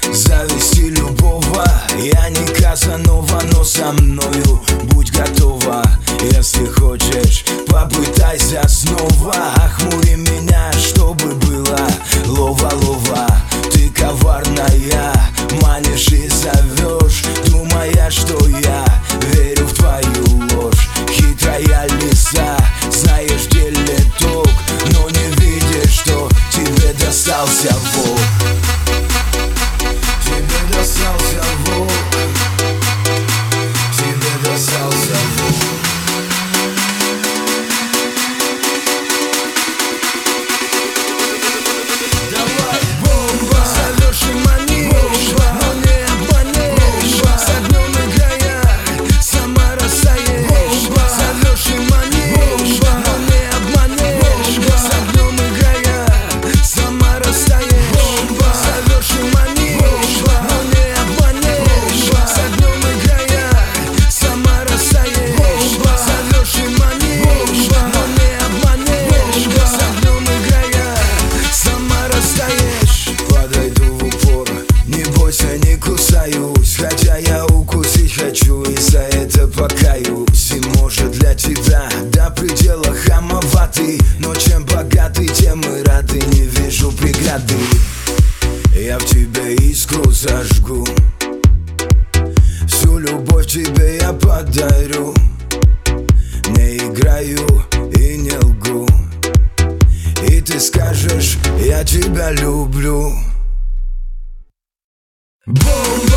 завести любого. Я не Казанова, но со мною будь готова. Если хочешь, попытайся снова. Охмури меня, чтобы было лова-лова. Ты коварная, манишь и зовешь, думая, что я верю в твою ложь. Хитрая лиса, знаешь, в деле толк, но не видишь, что тебе достался волк. Тебе достался волк. Тебе достался волк. Давай, бомба, зовешь и манишь, но не обманешь. С огнем играя, сама растаешь. Зовешь и манишь, но не обманешь. С огнем играя, сама растаешь. Зовешь и манишь, но не обманешь. С огнем играя, сама растаешь. Зовешь и манишь, но не обманешь. С огнем играя, сама растаешь. Подойду в упор, не бойся, не кусаюсь. Хотя я укусить хочу и за это покаюсь. И может для тебя до предела хамоватый, но чем богатый, тем и рады. Не вижу преграды. Я в тебе искру зажгу, всю любовь тебе я подарю. Не играю и не лгу, и ты скажешь, я тебя люблю. Бомба!